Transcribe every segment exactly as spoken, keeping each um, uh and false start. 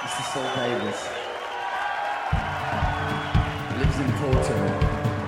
Mister Saul Davis. Lives in Porto.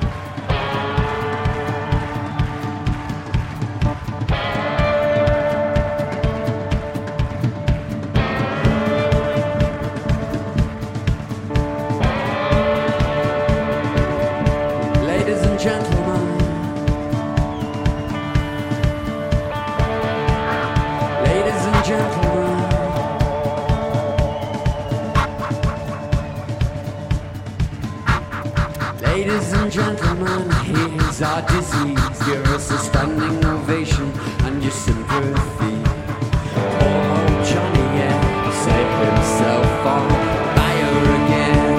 Ladies and gentlemen, here's our disease. Give us a standing ovation and your sympathy. Poor old Johnny, yeah, set himself on fire again.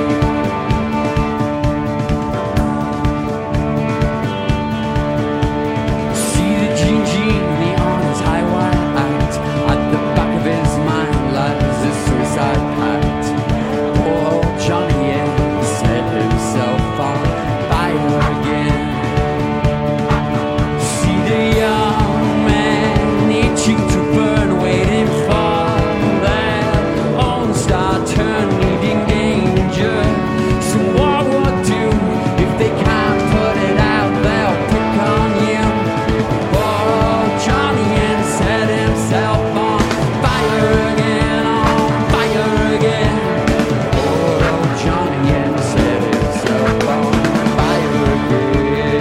See the Gene Gene, he on his high wire act. At the back of his mind lies a suicide pact. Poor old Johnny, yeah, set himself on fire again. See the young man itching to burn, waiting for their own star turn, needing danger. So what would do if they can't put it out? They'll pick on you. Poor old Johnny and set himself on fire again, on fire again. Poor old Johnny and set himself on fire again.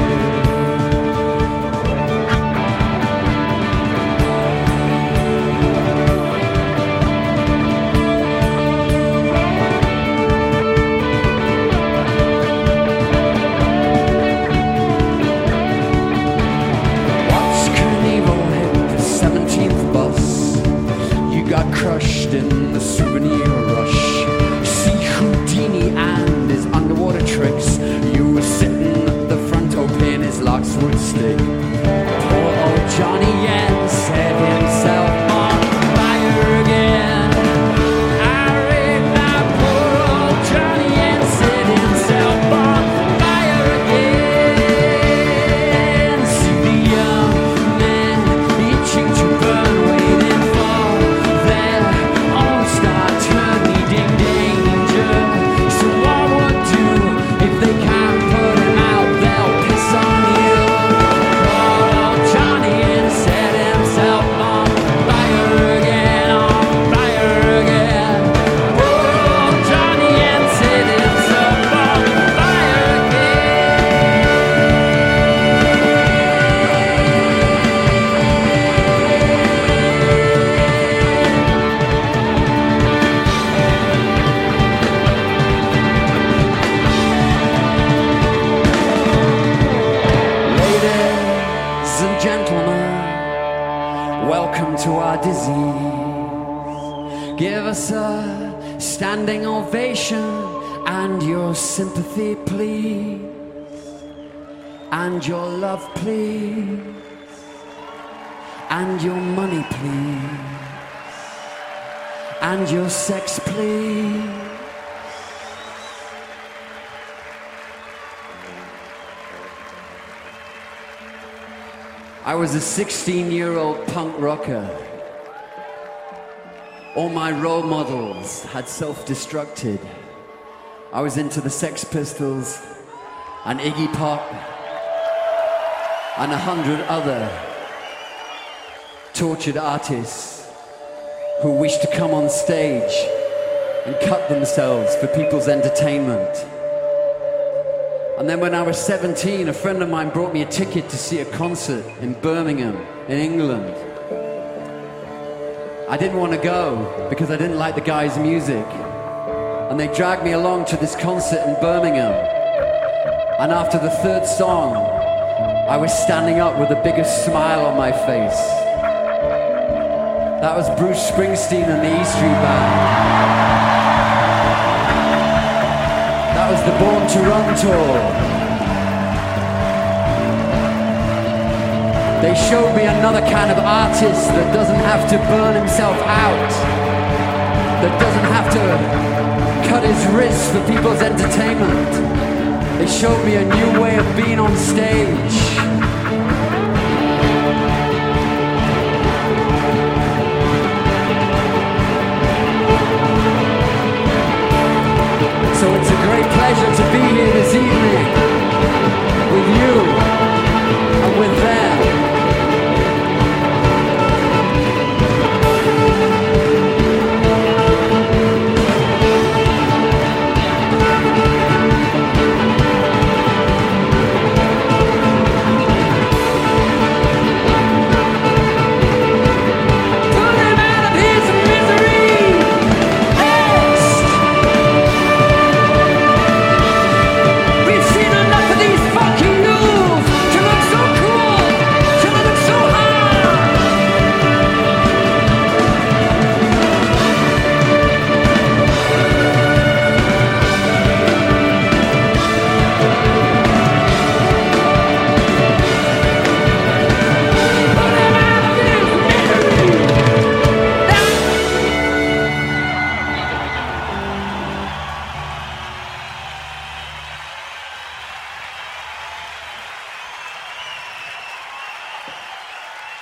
Watch Knievel hit the seventeenth bus. You got crushed in the souvenir rush. See Houdini and his underwater tricks. You were sitting at the front, hoping his locks would stick. Poor old Johnny Yen set himself on fire again. I read that poor old Johnny Yen set himself on fire again. See the young man itching to burn, waiting for their own star turn, needing danger. So what would do if they can't put him out? They'll piss on you. Poor old Johnny and set himself on fire again, on fire again. Poor old Johnny and set himself on fire again. Ladies and gentlemen, welcome to our disease. Give us a standing ovation and your sympathy, please, and your love, please, and your money, please, and your sex, please. I was a sixteen-year-old punk rocker. All my role models had self-destructed. I was into the Sex Pistols and Iggy Pop and a hundred other tortured artists who wished to come on stage and cut themselves for people's entertainment. And then when I was seventeen, a friend of mine brought me a ticket to see a concert in Birmingham, in England. I didn't want to go because I didn't like the guy's music. And they dragged me along to this concert in Birmingham. And after the third song, I was standing up with the biggest smile on my face. That was Bruce Springsteen and the E Street Band. That was the Born to Run tour. They showed me another kind of artist that doesn't have to burn himself out, that doesn't have to cut his wrists for people's entertainment. They showed me a new way of being on stage.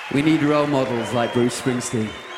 We need role models like Bruce Springsteen.